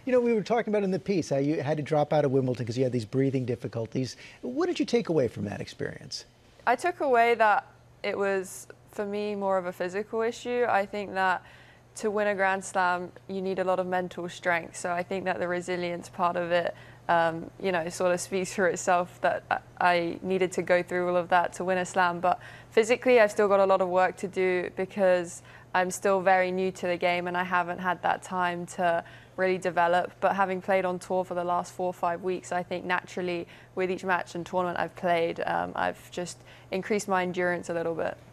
You know, we were talking about in the piece how you had to drop out of Wimbledon because you had these breathing difficulties. What did you take away from that experience? I took away that it was, for me, more of a physical issue. I think that to win a Grand Slam, you need a lot of mental strength. So I think that the resilience part of it, you know, sort of speaks for itself, that I needed to go through all of that to win a slam. But physically, I've still got a lot of work to do because I'm still very new to the game and I haven't had that time to really develop. But having played on tour for the last 4 or 5 weeks, I think naturally with each match and tournament I've played, I've just increased my endurance a little bit.